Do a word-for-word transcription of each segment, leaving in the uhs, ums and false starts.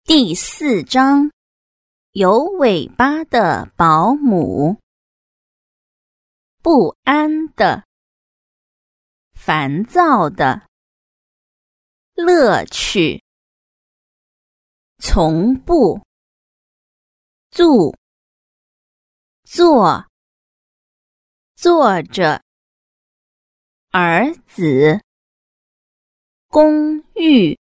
第四章，有尾巴的保姆。不安的，烦躁的，乐趣，从不，住，坐，坐着，儿子，公寓，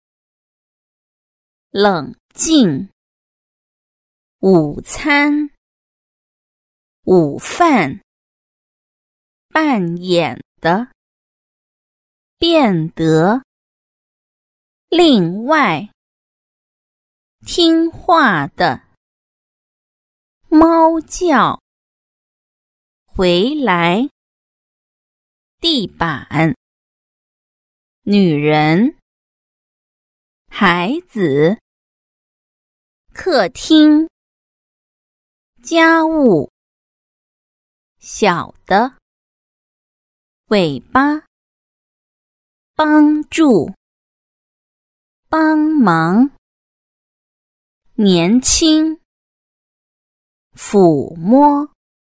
冷静，午餐，午饭，扮演的，变得，另外，听话的，猫叫，回来，地板，女人，孩子，客厅，家务，小的，尾巴，帮助，帮忙，年轻，抚摸，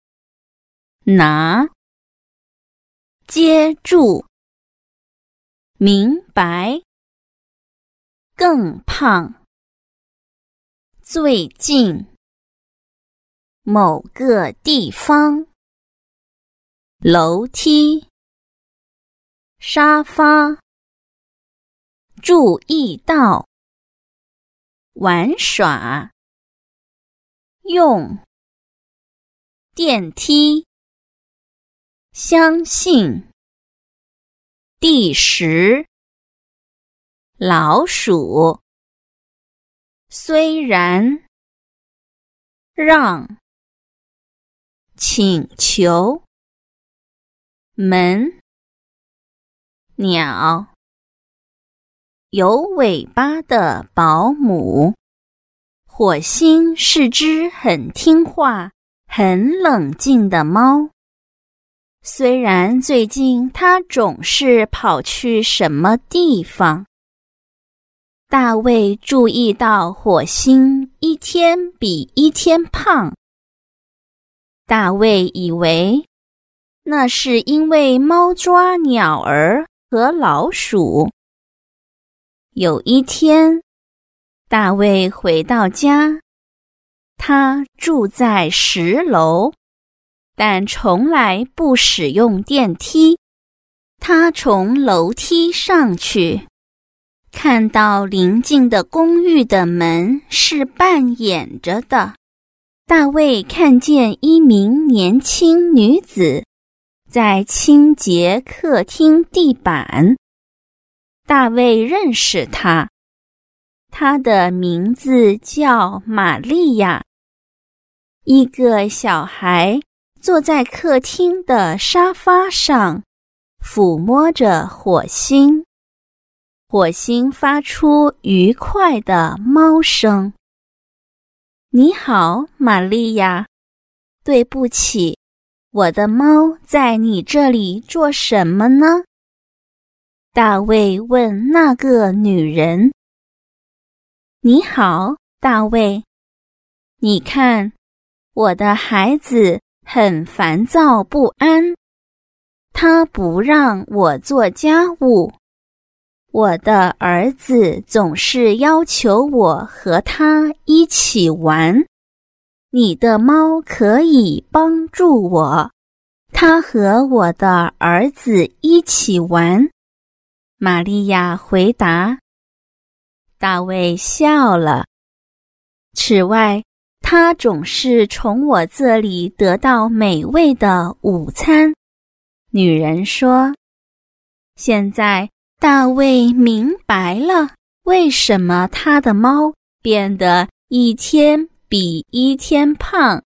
拿，接住，明白，更胖，最近，某个地方，楼梯，沙发，注意到，玩耍，用，电梯，相信，第十，老鼠，虽然，让，请求，门，鸟，有尾巴的保姆。火星是只很听话、很冷静的猫。虽然最近它总是跑去什么地方。大卫注意到火星一天比一天胖。大卫以为那是因为猫抓鸟儿和老鼠。有一天，大卫回到家，他住在十楼，但从来不使用电梯。他从楼梯上去，看到邻近的公寓的门是半掩着的。大卫看见一名年轻女子在清洁客厅地板。大卫认识她，她的名字叫玛利亚。一个小孩坐在客厅的沙发上，抚摸着火星。火星发出愉快的猫声。你好，玛利亚。对不起，我的猫在你这里做什么呢？大卫问那个女人。你好，大卫。你看，我的孩子很烦躁不安，他不让我做家务。我的儿子总是要求我和他一起玩。你的猫可以帮助我，他和我的儿子一起玩。玛利亚回答。大卫笑了。此外，他总是从我这里得到美味的午餐。女人说。现在大卫明白了为什么他的猫变得一天比一天胖。